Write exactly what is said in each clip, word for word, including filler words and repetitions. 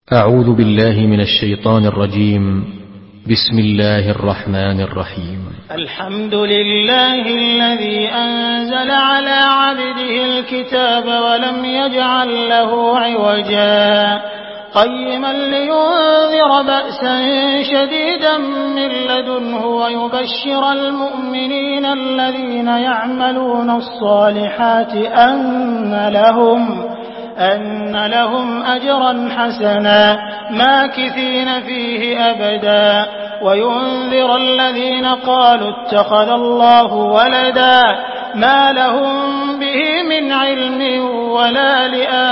أعوذ بالله من الشيطان الرجيم. بسم الله الرحمن الرحيم. الحمد لله الذي أنزل على عبده الكتاب ولم يجعل له عوجا قيما لينذر بأسا شديدا من لدنه ويبشر المؤمنين الذين يعملون الصالحات أن لهم أن لهم أجرا حسنا ماكثين فيه أبدا وينذر الذين قالوا اتخذ الله ولدا ما لهم به من علم ولا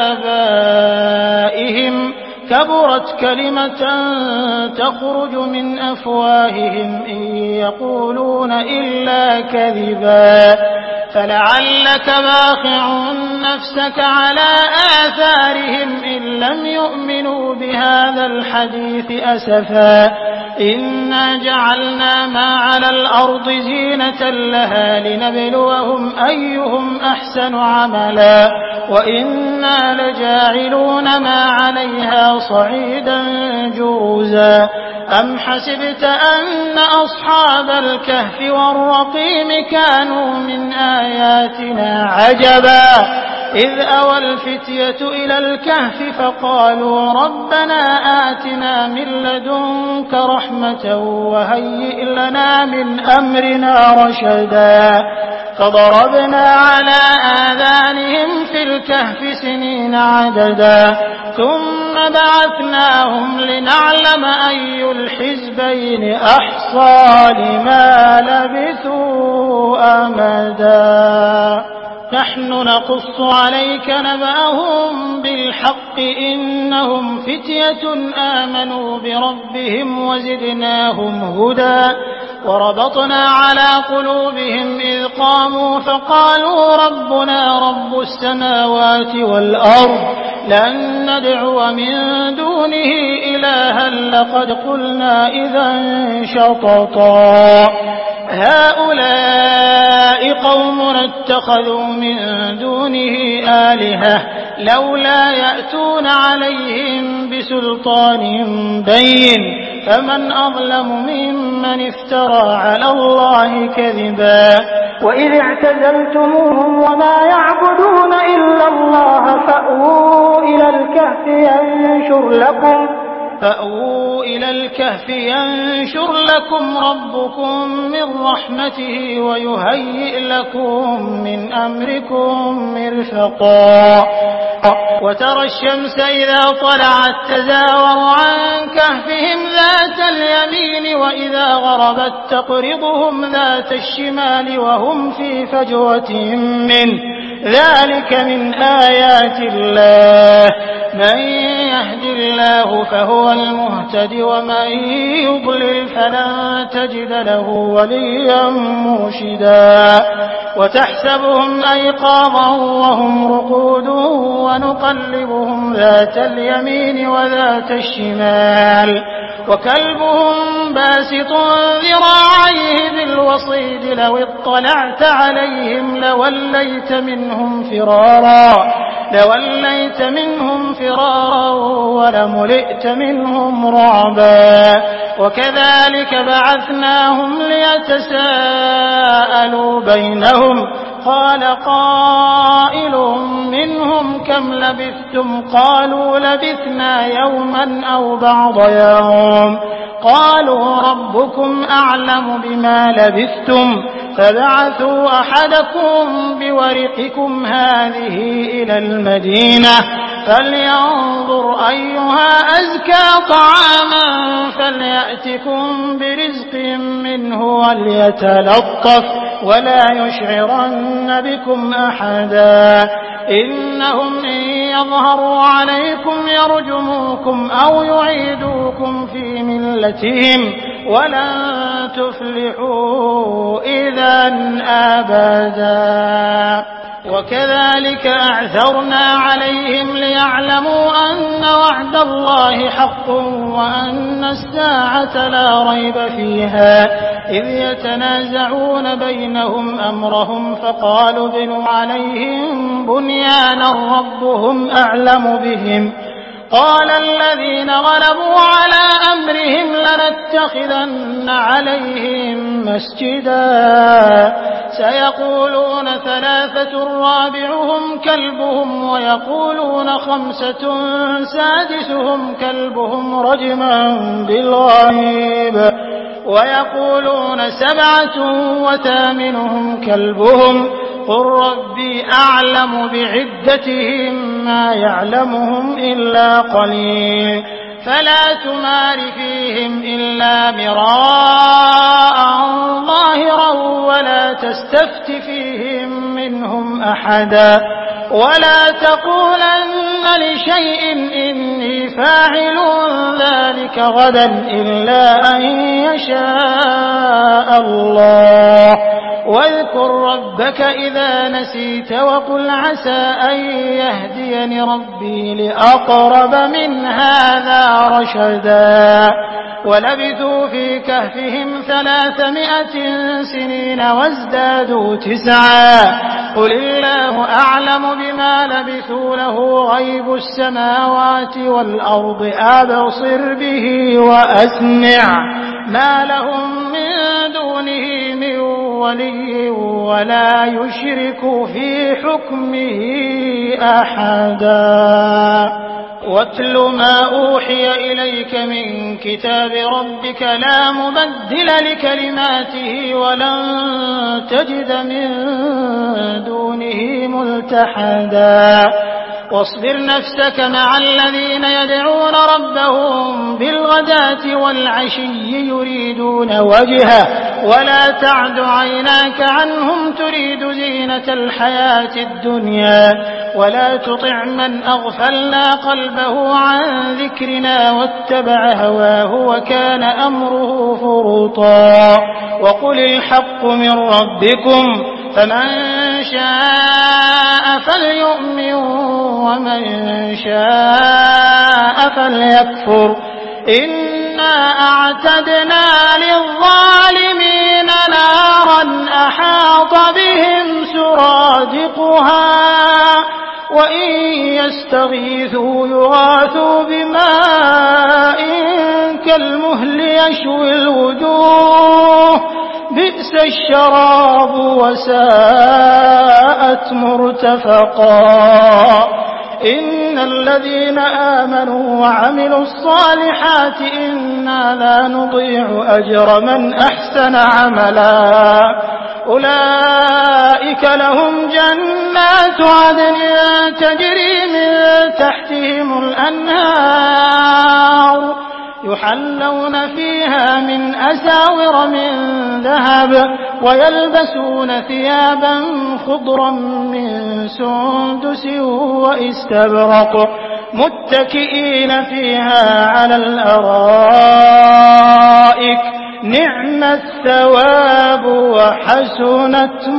لآبائهم كبرت كلمة تخرج من أفواههم إن يقولون إلا كذبا فلعلك باخع نفسك على آثارهم إن لم يؤمنوا بهذا الحديث أسفا إنا جعلنا ما على الأرض زينة لها لنبلوهم أيهم أحسن عملا وإنا لجاعلون ما عليها صعيدا جرزا أم حسبت أن أصحاب الكهف والرقيم كانوا من آياتنا عجبا إذ أوى الفتية إلى الكهف فقالوا ربنا آتنا من لدنك رحمة وهيئ لنا من أمرنا رشدا فضربنا على آذانهم في الكهف سنين عددا ثم بعثناهم لنعلم أي الحزبين أحصى لما لبثوا أمدا نحن نقص عليك نبأهم بالحق إنهم فتية آمنوا بربهم وزدناهم هدى وربطنا على قلوبهم إذ قاموا فقالوا ربنا رب السماوات والأرض لن ندعو من دونه إلها لقد قلنا إذا شططا هؤلاء قومنا اتخذوا من دونه آلهة لولا يأتون عليهم بسلطان بين فمن أظلم ممن افترى على الله كذبا وإذ اعتزلتموهم وما يعبدون إلا الله فأووا إلى الكهف ينشر لكم فأووا إلى الكهف ينشر لكم ربكم من رحمته ويهيئ لكم من أمركم مرفقا وترى الشمس إذا طلعت تزاور عن كهفهم ذات اليمين وإذا غربت تقرضهم ذات الشمال وهم في فجوة منه ذلك من آيات الله من يهد الله فهو المهتد ومن يضلل فلن تجد له وليا مرشدا وتحسبهم أيقاظا وهم رقود ونقلبهم ذات اليمين وذات الشمال وكلبهم باسط ذراعيه بالوصيد لو اطلعت عليهم لوليت منهم فرارا لوليت منهم فرارا ولملئت منهم رعبا وكذلك بعثناهم ليتساءلوا بينهم قال قائل منهم كم لبثتم قالوا لبثنا يوما أو بعض يوم قالوا ربكم أعلم بما لبثتم فبعثوا أحدكم بورقكم هذه إلى المدينة فلينظر أيها أزكى طعاما فليأتكم برزق منه وليتلطف ولا يشعرن بكم أحدا إنهم إن يظهروا عليكم يرجموكم أو يعيدوكم في ملتهم ولن تفلحوا إذا أبدا وكذلك أعثرنا عليهم ليعلموا أن وعد الله حق وأن الساعة لا ريب فيها إذ يتنازعون بينهم أمرهم فقالوا ابنوا عليهم بنيانا ربهم أعلم بهم قال الذين غلبوا على أمرهم لنتخذن عليهم مسجدا سيقولون ثلاثة رابعهم كلبهم ويقولون خمسة سادسهم كلبهم رجما بالغيب ويقولون سبعة وثامنهم كلبهم قل ربي أعلم بعدتهم ما يعلمهم إلا قليل فلا تمار فيهم إلا مراء ظاهرا ولا تستفت فيهم منهم أحدا ولا تقولن لشيء إني فاعل ذلك غدا إلا أن يشاء الله واذكر ربك إذا نسيت وقل عسى أن يهديني ربي لأقرب من هذا رشدا ولبثوا في كهفهم ثلاثمائة سنين وازدادوا تسعا قل الله أعلم بما لبثوا له غيب السماوات والأرض أبصر به وأسمع ما لهم من دونه من ولي ولا يشرك في حكمه أحدا واتل ما أوحي إليك من كتاب ربك لا مبدل لكلماته ولن تجد من دونه ملتحدا واصبر نفسك مع الذين يدعون ربهم بالغداة والعشي يريدون وجهه ولا تعد عيناك عنهم تريد زينة الحياة الدنيا ولا تطع من أغفلنا قلبه عن ذكرنا واتبع هواه وكان أمره فرطا وقل الحق من ربكم فمن شاء فليؤمن ومن شاء فليكفر إنا أعتدنا للظالمين نارا أحاط بهم سرادقها وإن يستغيثوا يغاثوا بماء كالمهل يشوي الوجوه بئس الشراب وساءت مرتفقا إن الذين آمنوا وعملوا الصالحات إنا لا نضيع أجر من أحسن عملا أولئك لهم جنات عدن تجري من تحتهم الأنهار يحلون فيها من أساور من ذهب ويلبسون ثيابا خضرا من سندس واستبرق متكئين فيها على الأرائك نعم الثواب وحسنت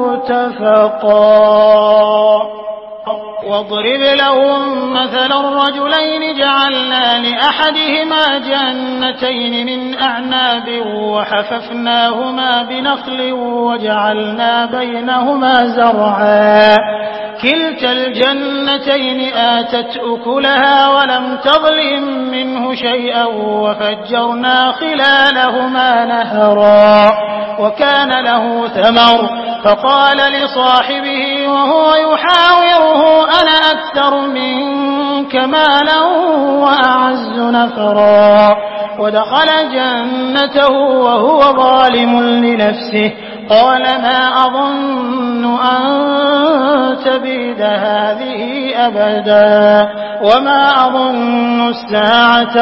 مرتفقا واضرب لهم مثل الرجلين جعلنا لأحدهما جنتين من أعناب وحففناهما بنخل وجعلنا بينهما زرعا كلتا الجنتين آتت أكلها ولم تظلم منه شيئا وفجرنا خلالهما نهرا وكان له ثمر فقال لصاحبه وهو يحاوره أنا أكثر منك مالا وأعز نفرا ودخل جنته وهو ظالم لنفسه قال ما أظن أن تبيد هذه أبدا وما أظن الساعة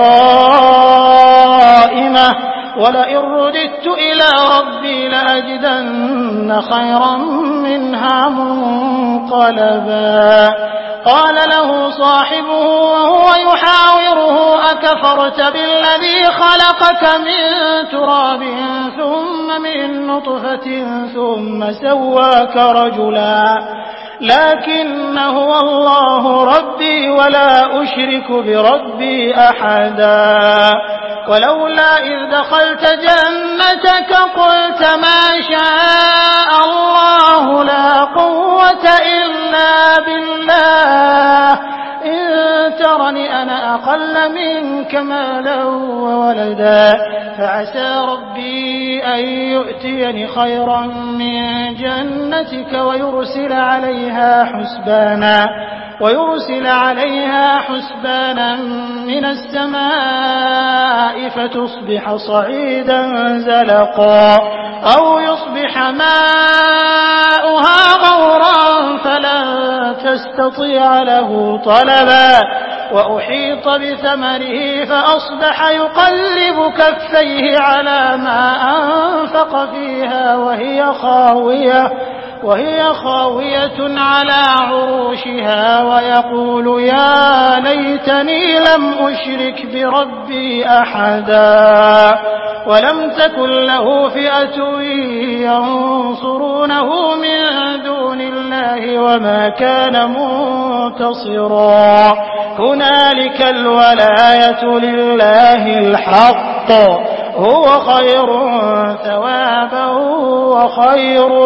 قائمة ولئن رددت إلى ربي لأجدن خيرا منها منقلبا قال له صاحبه وهو يحاوره أكفرت بالذي خلقك من تراب ثم من نطفة ثم سواك رجلا لكن هو الله ربي ولا أشرك بربي أحدا ولولا إذ دخلت جنتك قلت ما شاء الله لا قوة إلا بالله إن ترني وترني أنا أقل منك مالا وولدا فعسى ربي أن يؤتيني خيرا من جنتك ويرسل عليها حسبانا ويرسل عليها حسبانا من السماء فتصبح صعيدا زلقا أو يصبح ماؤها غورا فلن تستطيع له طلبا وأحيط بثمره فأصبح يقلب كفيه على ما أنفق فيها وهي خاوية وهي خاوية على عروشها ويقول يا ليتني لم أشرك بربي أحدا ولم تكن له فئة ينصرونه من دون الله وما كان منتصرا هنالك الولاية لله الحق هو خير ثوابا وخير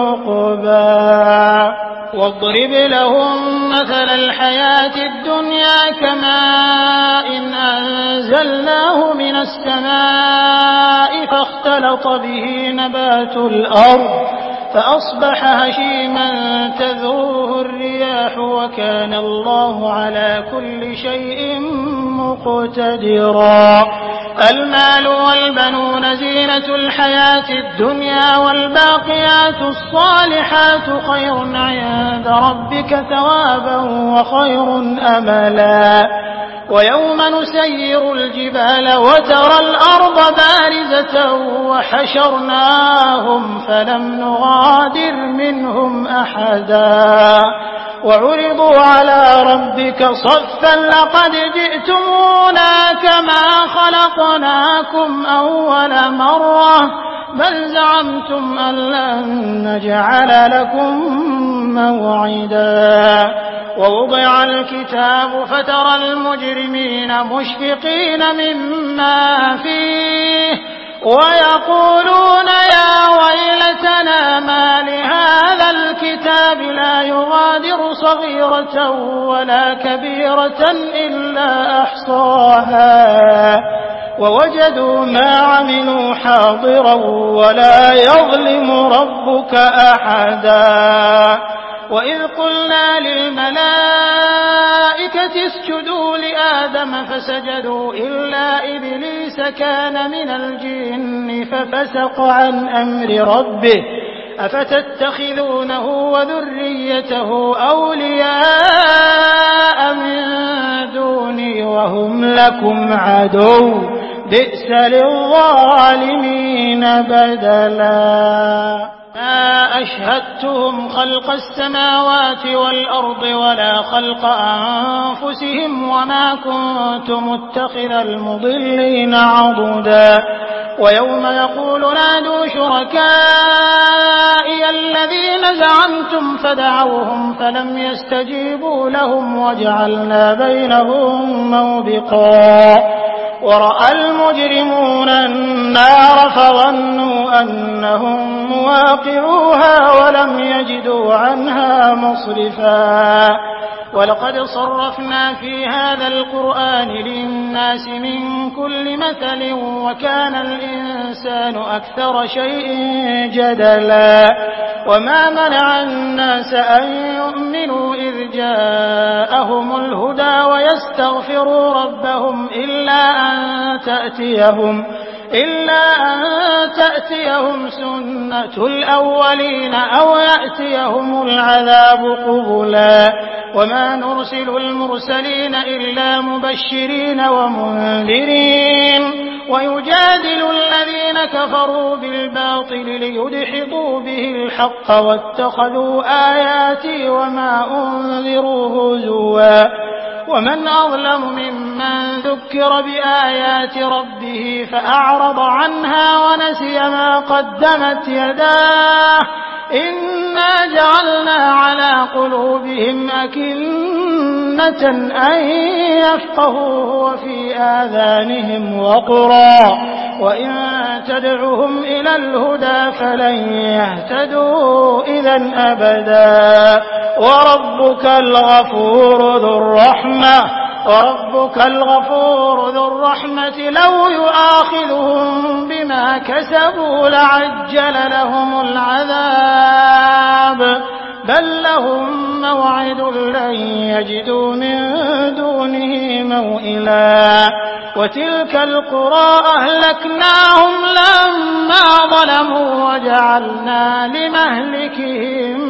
عقبا واضرب لهم مثل الحياة الدنيا كماء إن أنزلناه من السماء فاختلط به نبات الأرض فأصبح هشيما تذروه الرياح وكان الله على كل شيء مقتدرا المال والبنون زينة الحياة الدنيا والباقيات الصالحات خير عند ربك ثوابا وخير أملا ويوم نسير الجبال وترى الأرض بارزة وحشرناهم فلم نغادر منهم أحدا وعرضوا على ربك صفا لقد جئتمونا كما خلقناكم أول مرة بل زعمتم أن لن نجعل لكم موعدا ووضع الكتاب فترى المجرمين مشفقين مما فيه ويقولون يا ويلتنا ما لهذا الكتاب لا يغادر صغيرة ولا كبيرة إلا أحصاها ووجدوا ما عملوا حاضرا ولا يظلم ربك أحدا وإذ قلنا للملائكة اسجدوا لآدم فسجدوا إلا إبليس كان من الجن ففسق عن أمر ربه أفتتخذونه وذريته أولياء من دوني وهم لكم عدو بئس للظالمين بدلا ما أشهدتهم خلق السماوات والأرض ولا خلق أنفسهم وما كنت متخذ المضلين عضدا ويوم يقول نادوا شركائي الذين زعمتم فدعوهم فلم يستجيبوا لهم وجعلنا بينهم موبقا ورأى المجرمون النار فظنوا أنهم مواقعوها ولم يجدوا عنها مصرفا ولقد صرفنا في هذا القرآن للناس من كل مثل وكان الإنسان أكثر شيء جدلا وما منع الناس أن يؤمنوا إذ جاءهم الهدى ويستغفروا ربهم إلا أن تأتيهم إلا أن تأتيهم سنة الأولين أو يأتيهم العذاب قبلا وما نرسل المرسلين إلا مبشرين ومنذرين ويجادل الذين كفروا بالباطل ليدحضوا به الحق واتخذوا آياتي وما أنذروا هزوا ومن أظلم ممن ذكر بآيات ربه فأعرض عنها ونسي ما قدمت يداه إنا جعلنا على قلوبهم أكنة أن يفقهوه وفي آذانهم وقرا وإن تدعهم إلى الهدى فلن يهتدوا إذا أبدا وربك الغفور ذو الرحمة وربك الغفور ذو الرحمة لو يؤاخذهم بما كسبوا لعجل لهم العذاب بل لهم موعد لن يجدوا من دونه موئلا وتلك القرى أهلكناهم لما ظلموا وجعلنا لمهلكهم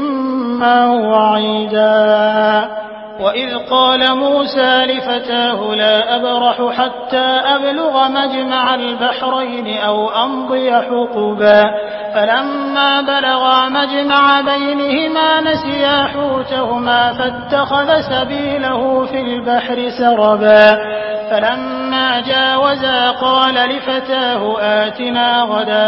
موعدا وإذ قال موسى لفتاه لا أبرح حتى أبلغ مجمع البحرين أو أمضي حقبا فلما بلغا مجمع بينهما نسيا حوتهما فاتخذ سبيله في البحر سربا فلما جاوزا قال لفتاه آتنا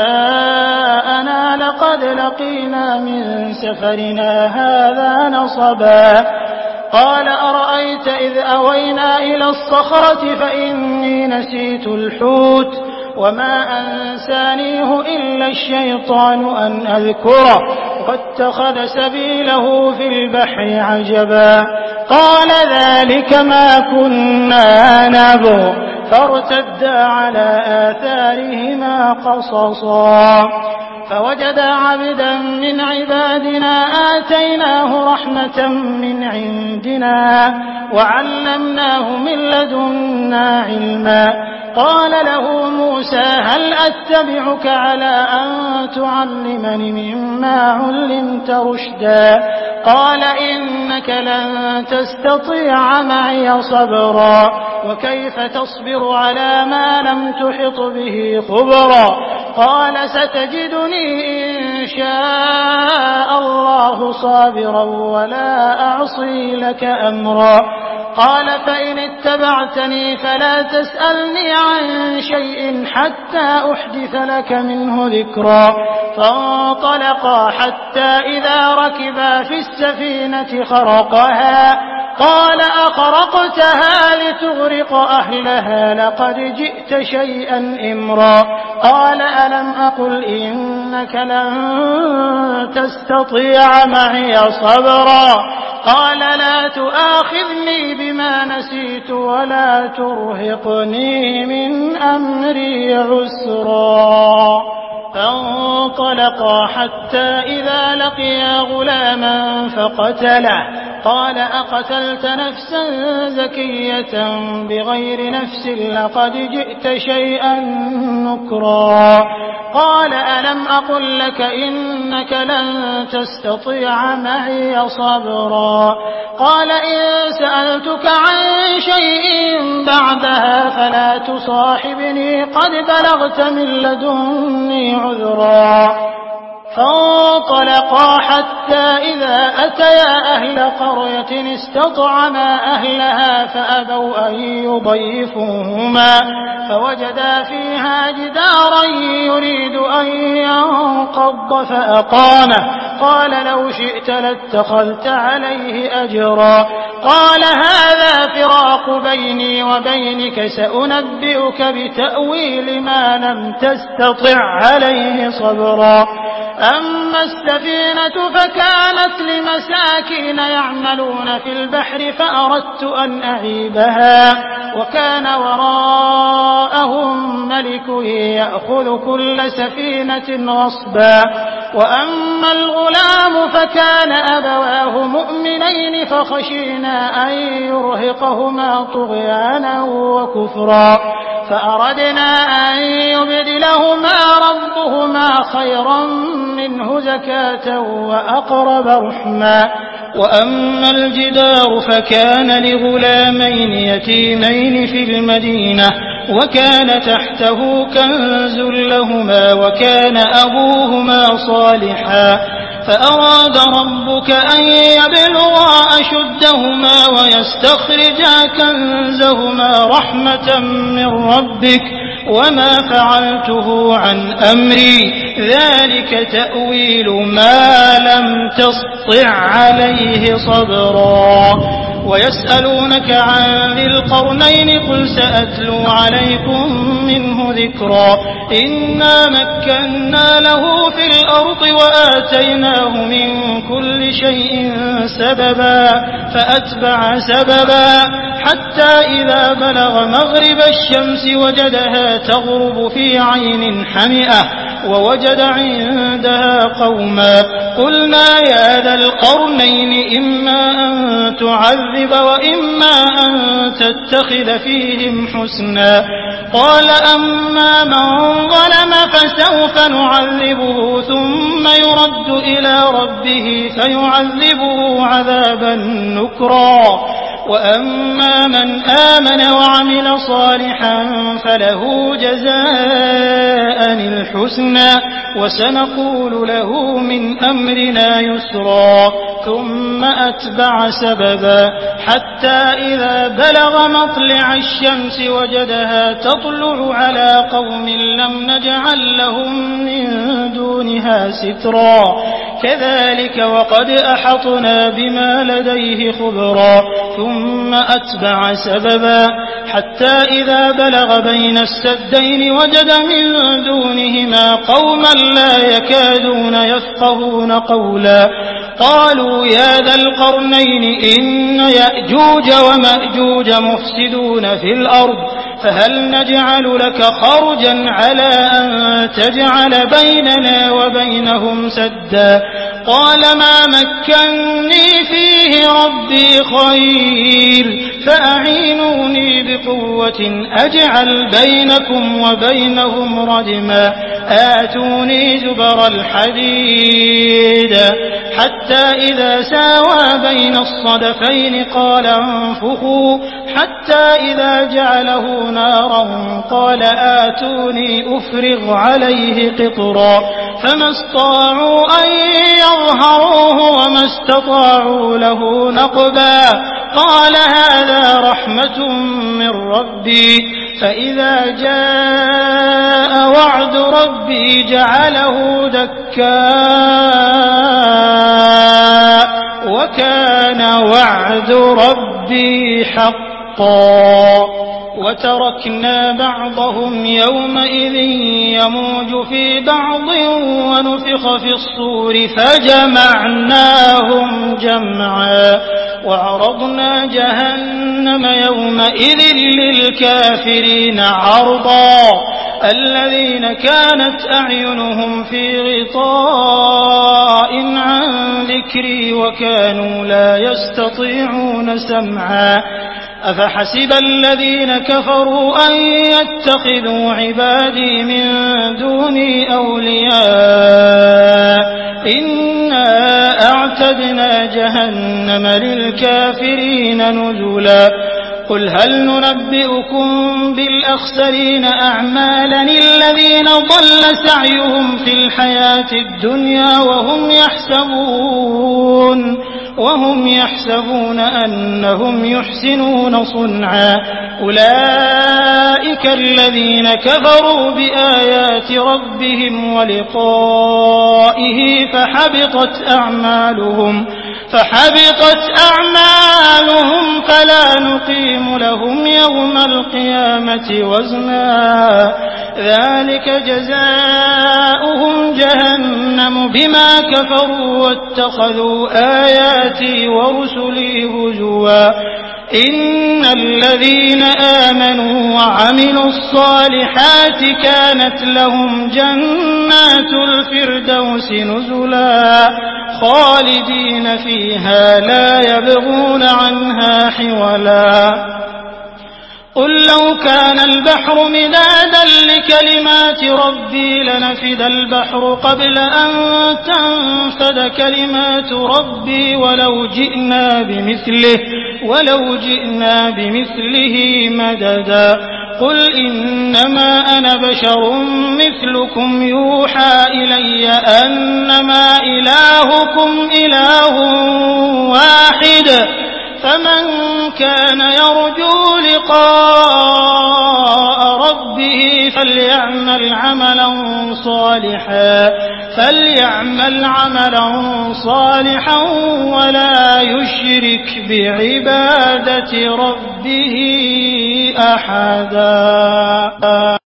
غداءنا لقد لقينا من سفرنا هذا نصبا قال أرأيت إذ أوينا إلى الصخرة فإني نسيت الحوت وما أنسانيه إلا الشيطان أن أذكره واتخذ سبيله في البحر عجبا قال ذلك ما كنا نبغ فارتدا على آثارهما قصصا فوجدا عبدا من عبادنا آتيناه رحمة من عندنا وعلمناه من لدنا علما قال له موسى هل أتبعك على أن تعلمني مما علمت رشدا قال إنك لن تستطيع معي صبرا وكيف تصبر على ما لم تحط به خبرا قال ستجدني إن شاء الله صابرا ولا أعصي لك أمرا قال فإن اتبعتني فلا تسألني عن شيء حتى أحدث لك منه ذكرا فانطلقا حتى إذا ركبا في السفينة خرقها قال أخرقتها لتغرق أهلها لقد جئت شيئا إمرا قال ألم أقل إنك لن تستطيع معي صبرا قال لا تؤاخذني بما نسيت ولا ترهقني من أمري عسرا فانطلقا حتى إذا لقيا غلاما فقتله قال أقتلت نفسا زكية بغير نفس لقد جئت شيئا نكرا قال ألم أقل لك إنك لن تستطيع معي صبرا قال إن سألتك عن شيء بعدها فلا تصاحبني قد بلغت من لدني عذرا فانطلقا حتى إذا أتيا أهل قرية استطعما أهلها فأبوا أن يضيفوهما فوجدا فيها جدارا يريد أن ينقض فأقامه قال لو شئت لاتخذت عليه أجرا قال هذا فراق بيني وبينك سأنبئك بتأويل ما لم تستطع عليه صبرا أما السفينة فكانت لمساكين يعملون في البحر فأردت أن أعيبها وكان وراءهم ملك يأخذ كل سفينة غصبا وأما الغلام فكان أبواه مؤمنين فخشينا أن يرهقهما طغيانا وكفرا فأردنا أن يبدلهما ربهما خيرا منه زكاة وأقرب رحما وأما الجدار فكان لغلامين يتيمين في المدينة وكان تحته كنز لهما وكان أبوهما صالحا فأراد ربك أن يبلغا أشدهما ويستخرجا كنزهما رحمة من ربك وما فعلته عن أمري ذلك تأويل ما لم تسطع عليه صبرا ويسألونك عن ذي القرنين قل سأتلو عليكم منه ذكرا إنا مكنا له في الأرض وآتيناه من كل شيء سببا فأتبع سببا حتى إذا بلغ مغرب الشمس وجدها تغرب في عين حمئة ووجد عندها قوما قلنا يا ذا القرنين إما أن تعذب وإما أن تتخذ فيهم حسنا قال أما من ظلم فسوف نعذبه ثم يرد إلى ربه فيعذبه عذابا نكرا وأما من آمن وعمل صالحا فله جزاء الحسنى وسنقول له من أمرنا يسرا ثم أتبع سببا حتى إذا بلغ مطلع الشمس وجدها تطلع على قوم لم نجعل لهم من دونها سترا كذلك وقد أحطنا بما لديه خبرا ثم أتبع سببا حتى إذا بلغ بين السدين وجد من دونهما قوما لا يكادون يفقهون قولا قالوا يا ذا القرنين إن يأجوج ومأجوج مفسدون في الأرض فهل نجعل لك خرجا على أن تجعل بيننا وبينهم سدا قال ما مكني فيه ربي خير فأعينوني بقوة أجعل بينكم وبينهم ردما آتوني زبر الحديد حتى إذا ساوى بين الصدفين قال انفخوا حتى إذا جعله نارا قال آتوني أفرغ عليه قطرا فما استطاعوا أن يظهروه وما استطاعوا له نقبا قال هذا رحمة من ربي فإذا جاء وعد ربي جعله دكا وكان وعد ربي حقا وتركنا بعضهم يومئذ يموج في بعض ونفخ في الصور فجمعناهم جمعا وعرضنا جهنم يومئذ للكافرين عرضا الذين كانت أعينهم في غطاء عن ذكري وكانوا لا يستطيعون سمعا أفحسب الذين كفروا أن يتخذوا عبادي من دوني أولياء إنا أعتدنا جهنم للكافرين نزلا قل هل ننبئكم بالأخسرين أعمالا الذين ضل سعيهم في الحياة الدنيا وهم يحسبون وهم يحسبون أنهم يحسنون صنعا أولئك الذين كفروا بآيات ربهم ولقائه فحبطت أعمالهم فحبطت أعمالهم فلا نقيم لهم يوم القيامة وزنا ذلك جزاؤهم جهنم بما كفروا واتخذوا آياتي ورسلي هزوا إن الذين آمنوا وعملوا الصالحات كانت لهم جنات الفردوس نزلا خالدين فيها لا يبغون عنها حولا قل لو كان البحر مدادا لكلمات ربي لنفد البحر قبل أن تنفد كلمات ربي ولو جئنا بمثله ولو جئنا بمثله مددا قل إنما أنا بشر مثلكم يوحى إلي أنما إلهكم إله واحد فمن كان يرجو لقاء ربه فليعمل عملا صالحا صالحا فليعمل عملا صالحا ولا يشرك بعبادة ربه أحدا.